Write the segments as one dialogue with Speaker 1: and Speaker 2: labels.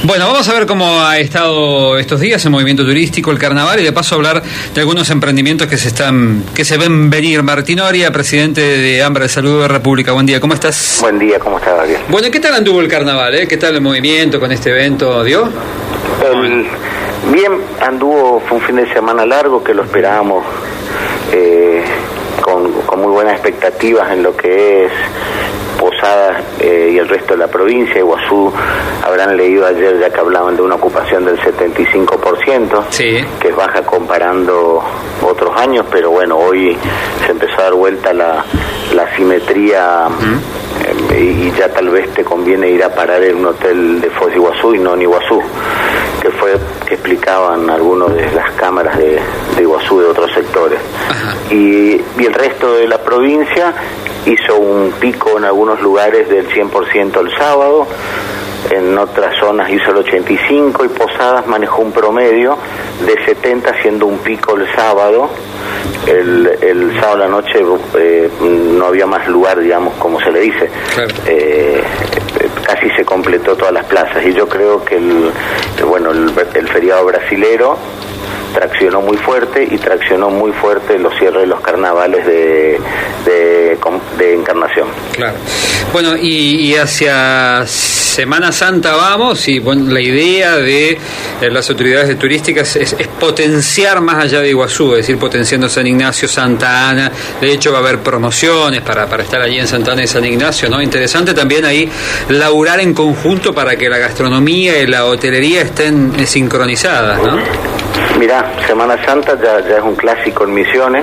Speaker 1: Bueno, vamos a ver cómo ha estado estos días el movimiento turístico, el carnaval, y de paso hablar de algunos emprendimientos que se ven venir. Martín Oria, presidente de Hambre de Salud de República. Buen día, ¿cómo estás?
Speaker 2: Buen día, ¿cómo estás, Gabriel?
Speaker 1: Bueno, ¿qué tal anduvo el carnaval? ¿Qué tal el movimiento con este evento? ¿Dio?
Speaker 2: Bien, anduvo, fue un fin de semana largo que lo esperábamos con muy buenas expectativas en lo que es Posadas y el resto de la provincia. Iguazú, habrán leído ayer ya que hablaban de una ocupación del 75%,
Speaker 1: sí,
Speaker 2: que es baja comparando otros años, pero bueno, hoy se empezó a dar vuelta la simetría. Y ya tal vez te conviene ir a parar en un hotel de Foz de Iguazú y no en Iguazú, que explicaban algunos de las cámaras de Iguazú de otros sectores. Y el resto de la provincia hizo un pico en algunos lugares del 100% el sábado, en otras zonas hizo el 85%, y Posadas manejó un promedio de 70%, haciendo un pico el sábado. El sábado a la noche no había más lugar, digamos, como se le dice.
Speaker 1: Claro.
Speaker 2: Casi se completó todas las plazas, y yo creo que el feriado brasilero traccionó muy fuerte los cierres de los carnavales de Encarnación.
Speaker 1: Claro. Bueno, y hacia Semana Santa vamos, y bueno, la idea de las autoridades turísticas es potenciar más allá de Iguazú, es decir, potenciando San Ignacio, Santa Ana. De hecho, va a haber promociones para estar allí en Santa Ana y San Ignacio, ¿no? Interesante también ahí laburar en conjunto para que la gastronomía y la hotelería estén sincronizadas, ¿no?
Speaker 2: Mirá, Semana Santa ya es un clásico en Misiones.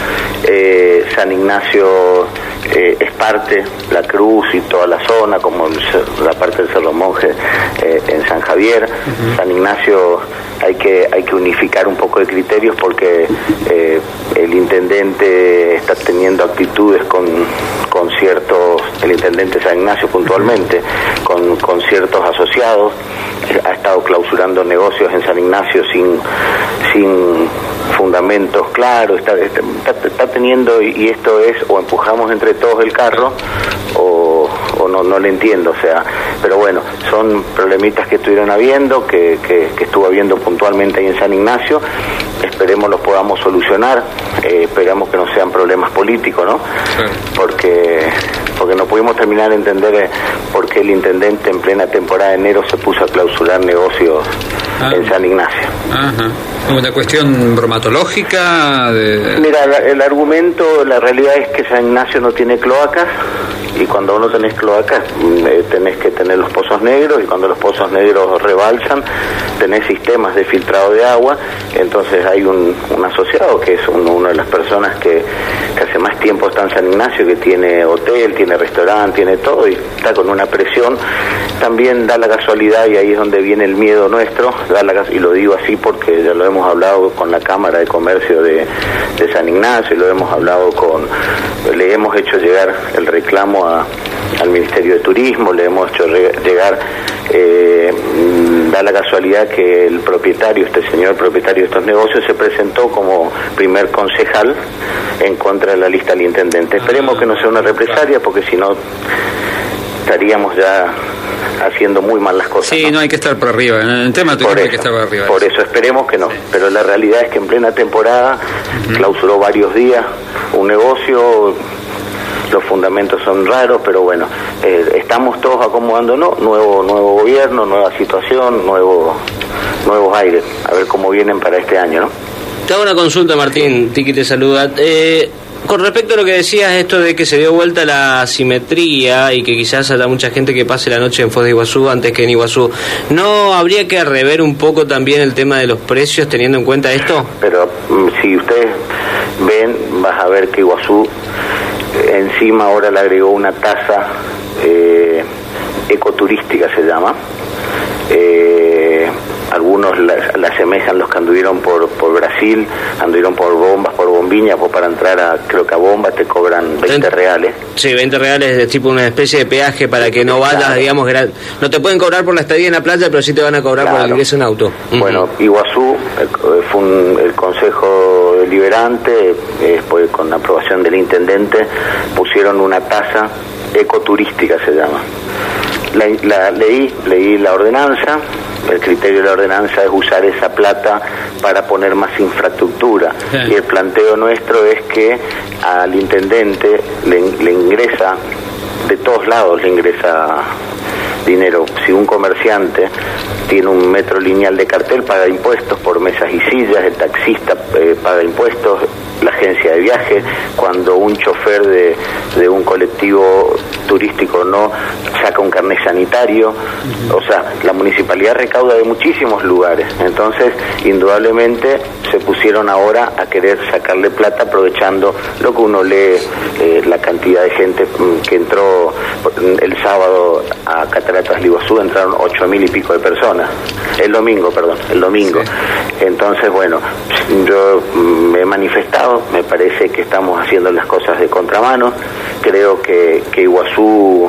Speaker 2: San Ignacio es parte, la Cruz y toda la zona, como la parte del Cerro Monje en San Javier. San Ignacio hay que unificar un poco de criterios, porque el intendente está teniendo actitudes con ciertos, el intendente de San Ignacio puntualmente, con ciertos asociados. Ha estado clausurando negocios en San Ignacio sin fundamentos claros. Está teniendo, y esto es, o empujamos entre todos el carro o no le entiendo, o sea, pero bueno, son problemitas que estuvieron habiendo, que estuvo habiendo puntualmente ahí en San Ignacio. Esperemos los podamos solucionar, esperamos que no sean problemas políticos, ¿no? Sí. Porque no pudimos terminar de entender por qué el intendente en plena temporada de enero se puso a clausurar negocios en San Ignacio.
Speaker 1: Ajá. ¿Una cuestión bromatológica?
Speaker 2: Mira, el argumento, la realidad es que San Ignacio no tiene cloacas, y cuando uno tenés cloacas tenés que tener los pozos negros, y cuando los pozos negros rebalsan tenés sistemas de filtrado de agua. Entonces hay un asociado que es una de las personas que hace más tiempo está en San Ignacio, que tiene hotel, tiene restaurante, tiene todo, y está con una presión. También da la casualidad, y ahí es donde viene el miedo nuestro, y lo digo así porque ya lo hemos hablado con la Cámara de Comercio de San Ignacio, y lo hemos hablado le hemos hecho llegar el reclamo al Ministerio de Turismo, le hemos hecho llegar, da la casualidad que el propietario, este señor propietario de estos negocios, se presentó como primer concejal en contra de la lista del intendente. Esperemos que no sea una represalia, porque si no estaríamos ya haciendo muy mal las cosas.
Speaker 1: Sí, no hay que estar por arriba, en el tema turístico hay que estar por arriba.
Speaker 2: Por eso esperemos que no, sí. Pero la realidad es que en plena temporada clausuró varios días un negocio. Los fundamentos son raros, pero bueno, estamos todos acomodándonos, nuevo gobierno, nueva situación, nuevos aires, a ver cómo vienen para este año, ¿no?
Speaker 3: Te hago una consulta, Martín, Tiki te saluda. Con respecto a lo que decías, esto de que se dio vuelta la simetría y que quizás haya mucha gente que pase la noche en Foz de Iguazú antes que en Iguazú, ¿no habría que rever un poco también el tema de los precios teniendo en cuenta esto?
Speaker 2: Pero si ustedes ven, vas a ver que Iguazú encima ahora le agregó una tasa ecoturística, se llama. Algunos la asemejan los que anduvieron por Brasil, anduvieron por Bombas, por Bombiña, pues para entrar creo que a Bombas te cobran 20 reales.
Speaker 3: Sí, 20 reales de tipo una especie de peaje para que no vayas, claro. Digamos, no te pueden cobrar por la estadía en la playa, pero sí te van a cobrar, claro, por el ingreso en auto.
Speaker 2: Bueno, Iguazú fue el Consejo Deliberante, después con la aprobación del intendente, pusieron una tasa ecoturística, se llama. Leí la ordenanza, el criterio de la ordenanza es usar esa plata para poner más infraestructura. Sí. Y el planteo nuestro es que al intendente le ingresa, de todos lados le ingresa dinero. Si un comerciante tiene un metro lineal de cartel, paga impuestos por mesas y sillas, el taxista paga impuestos, la agencia de viaje, cuando un chofer de un colectivo turístico no saca un carnet sanitario, o sea, la municipalidad recauda de muchísimos lugares. Entonces, indudablemente se pusieron ahora a querer sacarle plata, aprovechando lo que uno lee, la cantidad de gente que entró el sábado a Cataratas del Iguazú, entraron 8.000 y pico de personas, el domingo. Sí. Entonces, bueno, yo me he manifestado, me parece que estamos haciendo las cosas de contramano, creo que Iguazú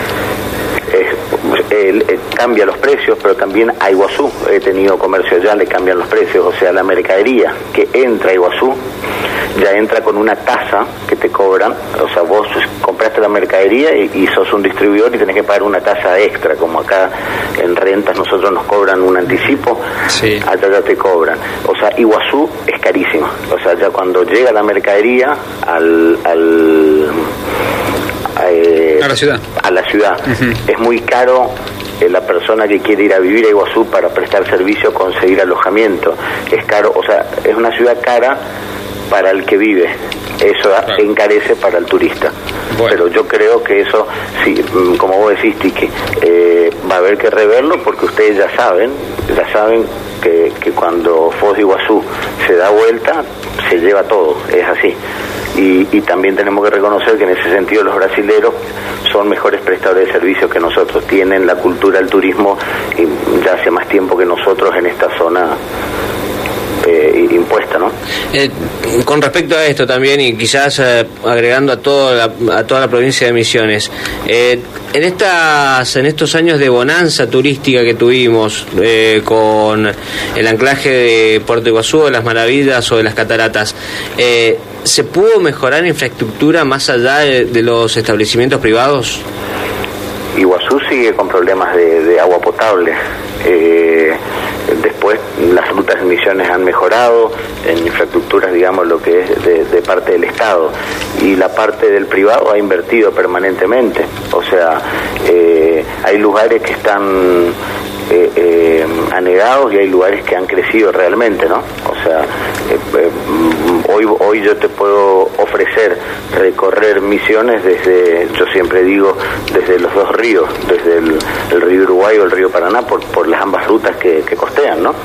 Speaker 2: cambia los precios, pero también a Iguazú, he tenido comercio allá, le cambian los precios, o sea, la mercadería que entra a Iguazú ya entra con una tasa que te cobran, o sea, vos compraste la mercadería y sos un distribuidor y tenés que pagar una tasa extra, como acá en rentas nosotros nos cobran un anticipo, sí. Allá ya te cobran, o sea, Iguazú es carísimo, o sea, ya cuando llega la mercadería a la ciudad. Uh-huh. Es muy caro la persona que quiere ir a vivir a Iguazú para prestar servicio, conseguir alojamiento. Es caro, o sea, es una ciudad cara para el que vive. Eso encarece para el turista. Bueno. Pero yo creo que eso, sí, como vos decís, Tiki, va a haber que reverlo, porque ustedes ya saben que cuando Foz de Iguazú se da vuelta, se lleva todo, es así. Y también tenemos que reconocer que en ese sentido los brasileros son mejores prestadores de servicios que nosotros, tienen la cultura del turismo ya hace más tiempo que nosotros en esta zona impuesta, ¿no?
Speaker 3: Con respecto a esto también, y quizás agregando a toda la provincia de Misiones, en estos años de bonanza turística que tuvimos con el anclaje de Puerto Iguazú, de las Maravillas o de las Cataratas, ¿se pudo mejorar infraestructura más allá de los establecimientos privados?
Speaker 2: Iguazú sigue con problemas de agua potable. Después las rutas de Misiones han mejorado en infraestructuras, digamos, lo que es de parte del Estado, y la parte del privado ha invertido permanentemente. O sea, hay lugares que están anegados y hay lugares que han crecido realmente, ¿no? O sea, hoy yo te puedo ofrecer recorrer Misiones desde, yo siempre digo, desde los dos ríos, desde el río Uruguay o el río Paraná, por las ambas rutas que costean, ¿no?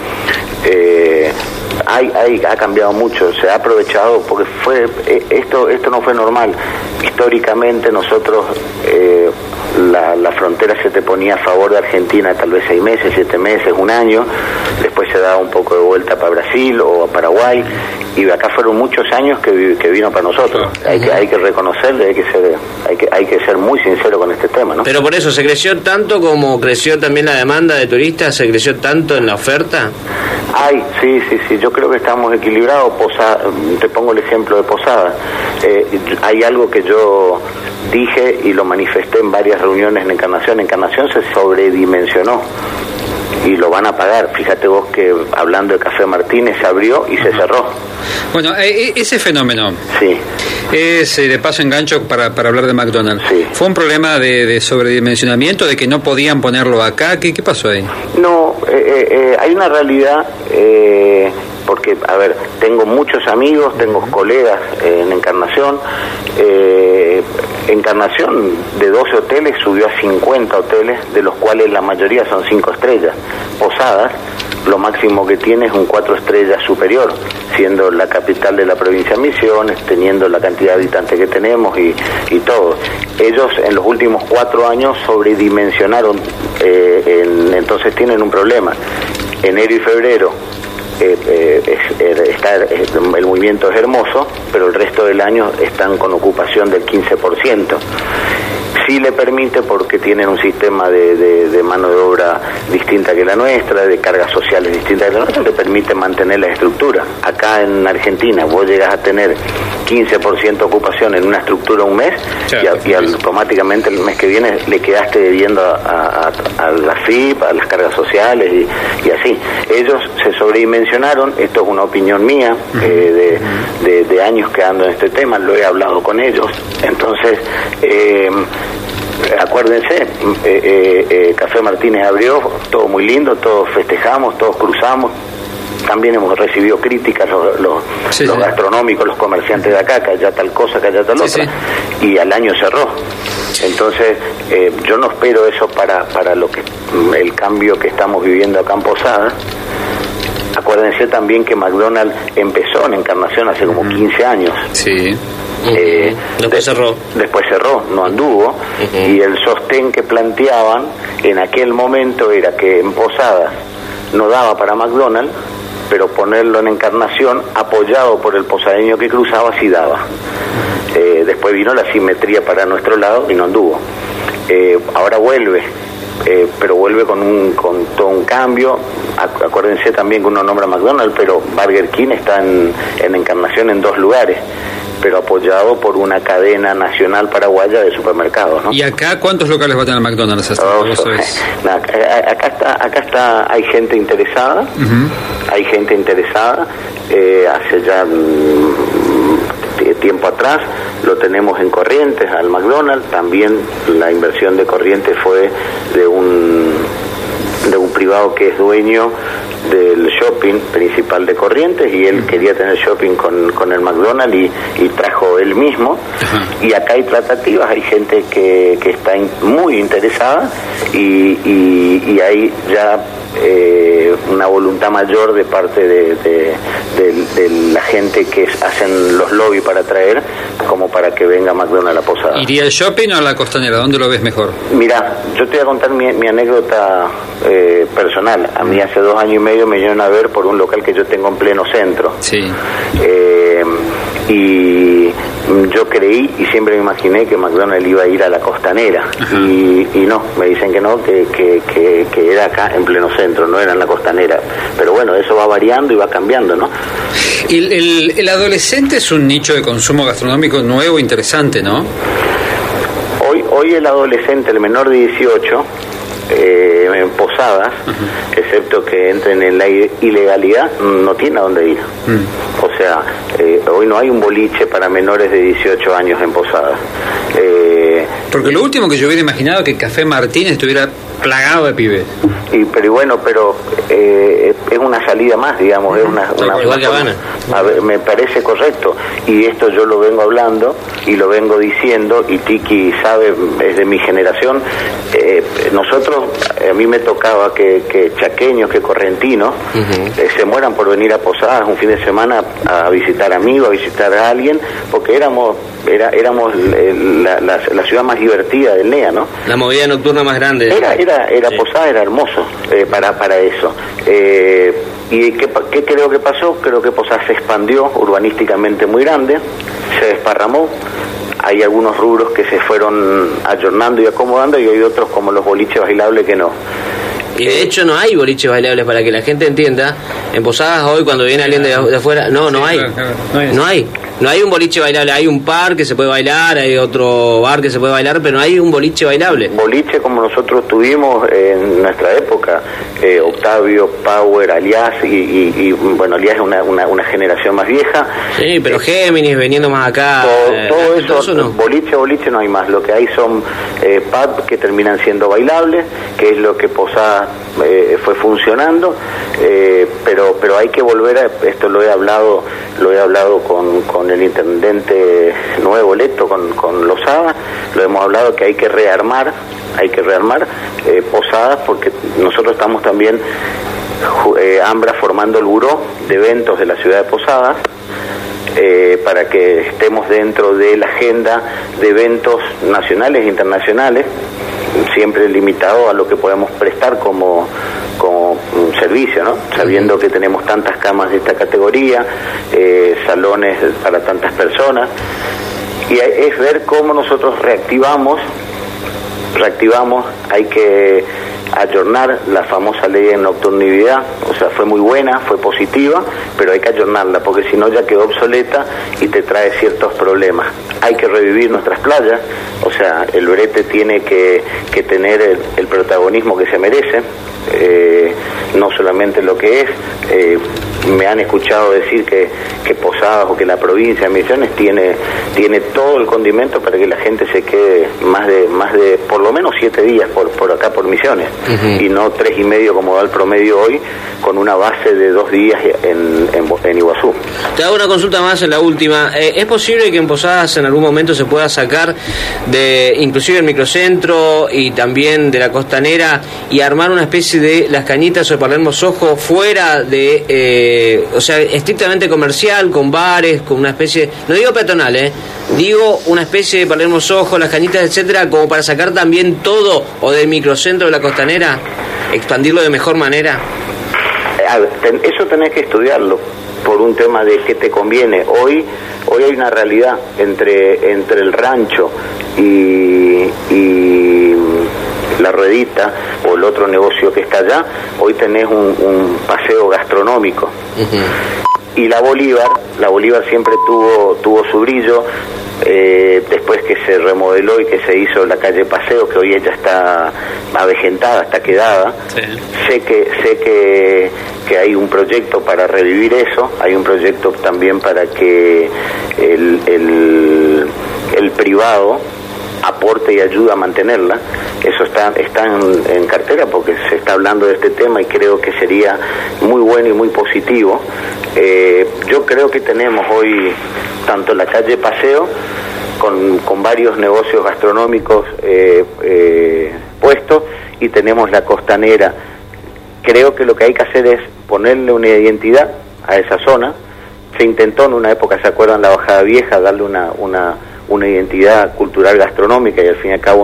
Speaker 2: Ha cambiado mucho, se ha aprovechado, porque esto no fue normal. Históricamente nosotros, la frontera se te ponía a favor de Argentina tal vez 6 meses, 7 meses, un año, después se daba un poco de vuelta para Brasil o a Paraguay, y acá fueron muchos años que vino para nosotros. Hay que reconocerle, hay que ser muy sincero con este tema, ¿no?
Speaker 3: Pero por eso, ¿se creció tanto como creció también la demanda de turistas? ¿Se creció tanto en la oferta?
Speaker 2: Sí, yo creo que estamos equilibrados. Te pongo el ejemplo de Posadas. Hay algo que yo dije y lo manifesté en varias reuniones en Encarnación. Encarnación se sobredimensionó y lo van a pagar. Fíjate vos que, hablando de Café Martínez, se abrió y se cerró.
Speaker 1: Bueno, ese fenómeno,
Speaker 2: sí,
Speaker 1: es de paso engancho para hablar de McDonald's.
Speaker 2: Sí.
Speaker 1: ¿Fue un problema de sobredimensionamiento, de que no podían ponerlo acá? ¿Qué pasó ahí?
Speaker 2: No, hay una realidad, porque, a ver, tengo muchos amigos, tengo colegas en Encarnación. Encarnación, de 12 hoteles subió a 50 hoteles, de los cuales la mayoría son 5 estrellas. Posadas, lo máximo que tiene es un 4 estrellas superior, siendo la capital de la provincia de Misiones, teniendo la cantidad de habitantes que tenemos y todo. Ellos en los últimos 4 años sobredimensionaron, entonces tienen un problema. Enero y febrero el movimiento es hermoso, pero el resto del año están con ocupación del 15%. Sí le permite, porque tienen un sistema de mano de obra distinta que la nuestra, de cargas sociales distintas que la nuestra, le permite mantener la estructura. Acá en Argentina vos llegas a tener 15% ocupación en una estructura un mes, y automáticamente el mes que viene le quedaste debiendo a la FIP, a las cargas sociales y así. Ellos se sobredimensionaron, esto es una opinión mía, de años que ando en este tema, lo he hablado con ellos. Entonces, acuérdense, Café Martínez abrió, todo muy lindo, todos festejamos, todos cruzamos. También hemos recibido críticas los gastronómicos, los comerciantes de acá, que haya tal cosa, que haya tal otra, y al año cerró. Entonces, yo no espero eso para el cambio que estamos viviendo acá en Posadas. Acuérdense también que McDonald's empezó en Encarnación hace como 15 años.
Speaker 1: Sí.
Speaker 3: Después
Speaker 2: cerró, no anduvo, y el sostén que planteaban en aquel momento era que en Posadas no daba para McDonald's, pero ponerlo en Encarnación, apoyado por el posadeño que cruzaba, sí daba. Después vino la simetría para nuestro lado y no anduvo. Ahora vuelve, pero vuelve con todo un cambio. Acuérdense también que uno nombra McDonald's, pero Burger King está en Encarnación en 2 lugares, pero apoyado por una cadena nacional paraguaya de supermercados, ¿no?
Speaker 1: ¿Y acá cuántos locales va a tener McDonald's hasta
Speaker 2: acá está, hay gente interesada, hay gente interesada, hace ya tiempo atrás lo tenemos en Corrientes al McDonald's. También la inversión de Corrientes fue de un privado que es dueño del shopping principal de Corrientes, y él quería tener shopping con el McDonald's y trajo él mismo. Y acá hay tratativas, hay gente que está muy interesada, y hay ya una voluntad mayor de parte de la gente que hacen los lobbies para traer, como para que venga McDonald's a la Posada.
Speaker 1: ¿Iría al shopping o a la costanera? ¿Dónde lo ves mejor?
Speaker 2: Mirá, yo te voy a contar mi anécdota personal. A mí hace 2 años y medio me vinieron a ver por un local que yo tengo en pleno centro.
Speaker 1: Sí.
Speaker 2: Y yo creí y siempre me imaginé que McDonald's iba a ir a la costanera, y no, me dicen que no, que era acá en pleno centro, no era en la costanera. Pero bueno, eso va variando y va cambiando, ¿no?
Speaker 1: El adolescente es un nicho de consumo gastronómico nuevo, interesante, ¿no?
Speaker 2: Hoy el adolescente, el menor de 18, en Posadas, excepto que entren en la ilegalidad, no tiene a dónde ir. O sea, hoy no hay un boliche para menores de 18 años en Posadas.
Speaker 1: Porque lo último que yo hubiera imaginado que Café Martínez estuviera plagado de pibes.
Speaker 2: Pero es una salida más, digamos, es una
Speaker 3: igual que Habana.
Speaker 2: A ver, me parece correcto, y esto yo lo vengo hablando y lo vengo diciendo, y Tiki sabe, es de mi generación. Nosotros, a mí me tocaba que chaqueños, que correntinos se mueran por venir a Posadas un fin de semana a visitar amigos, a visitar a alguien, porque éramos la ciudad más divertida del NEA, ¿no?
Speaker 3: La movida nocturna más grande.
Speaker 2: Era Posadas, era hermoso para eso. ¿Y qué creo que pasó? Creo que Posadas se expandió urbanísticamente muy grande, se desparramó. Hay algunos rubros que se fueron ayornando y acomodando, y hay otros como los boliches bailables que no.
Speaker 3: Y de hecho no hay boliches bailables, para que la gente entienda. En Posadas hoy, cuando viene alguien de afuera, no hay un boliche bailable. Hay un par que se puede bailar, hay otro bar que se puede bailar, pero no hay un boliche bailable.
Speaker 2: Boliche como nosotros tuvimos en nuestra época, Octavio, Power, Alias, y bueno, Alias es una generación más vieja.
Speaker 3: Sí, pero Géminis veniendo más acá.
Speaker 2: Todo eso no. Boliche no hay más. Lo que hay son pub que terminan siendo bailables, que es lo que Posadas fue funcionando, pero hay que volver a esto. Lo he hablado con el intendente nuevo electo, con Lozada. Lo hemos hablado, que hay que rearmar Posadas, porque nosotros estamos también AMBRA formando el buró de eventos de la ciudad de Posadas, para que estemos dentro de la agenda de eventos nacionales e internacionales, siempre limitado a lo que podemos prestar como un servicio, ¿no? Sabiendo que tenemos tantas camas de esta categoría, salones para tantas personas, y es ver cómo nosotros reactivamos reactivamos, hay que ayornar la famosa ley de nocturnidad, o sea, fue muy buena, fue positiva, pero hay que ayornarla, porque si no ya quedó obsoleta y te trae ciertos problemas. Hay que revivir nuestras playas, o sea, el brete tiene que tener el protagonismo que se merece, no solamente lo que es. Me han escuchado decir que Posadas o que la provincia de Misiones tiene todo el condimento para que la gente se quede más de por lo menos 7 días por acá por Misiones, y no 3 y medio como da el promedio hoy, con una base de 2 días en Iguazú.
Speaker 3: Te hago una consulta más en la última. ¿Es posible que en Posadas en algún momento se pueda sacar de inclusive el microcentro y también de la costanera y armar una especie de Las Cañitas o Palermo Sojo fuera de, o sea, estrictamente comercial, con bares, con una especie, no digo peatonal, digo una especie de Palermo Sojo, Las Cañitas, etcétera, como para sacar también todo, o del microcentro de la costanera, expandirlo de mejor manera?
Speaker 2: Eso tenés que estudiarlo por un tema de qué te conviene. Hoy hay una realidad entre el rancho y la Ruedita o el otro negocio que está allá. Hoy tenés un paseo gastronómico. Y la Bolívar siempre tuvo su brillo. Después que se remodeló y que se hizo la calle Paseo, que hoy ella está avejentada, está quedada, sí. sé que hay un proyecto para revivir eso, hay un proyecto también para que el privado aporte y ayuda a mantenerla. Eso está en cartera, porque se está hablando de este tema y creo que sería muy bueno y muy positivo. Yo creo que tenemos hoy tanto la calle Paseo con varios negocios gastronómicos puestos, y tenemos la costanera. Creo que lo que hay que hacer es ponerle una identidad a esa zona. Se intentó en una época, ¿se acuerdan? La Bajada Vieja, darle una identidad cultural gastronómica, y al fin y al cabo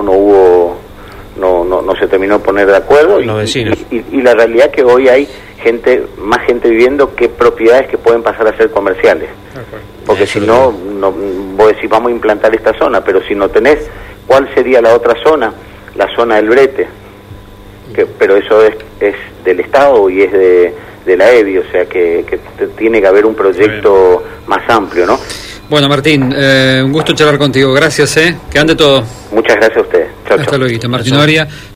Speaker 2: no se terminó de poner de acuerdo.
Speaker 3: Los vecinos.
Speaker 2: Y la realidad que hoy hay más gente viviendo que propiedades que pueden pasar a ser comerciales. Porque si no, vos decís vamos a implantar esta zona, pero si no tenés, ¿cuál sería la otra zona? La zona del brete, pero eso es del Estado y es de la EBI, o sea que tiene que haber un proyecto más amplio, ¿no?
Speaker 1: Bueno, Martín, un gusto charlar contigo, gracias, que ande todo.
Speaker 2: Muchas gracias a ustedes. Chau,
Speaker 1: Hasta luego, Martín Oria.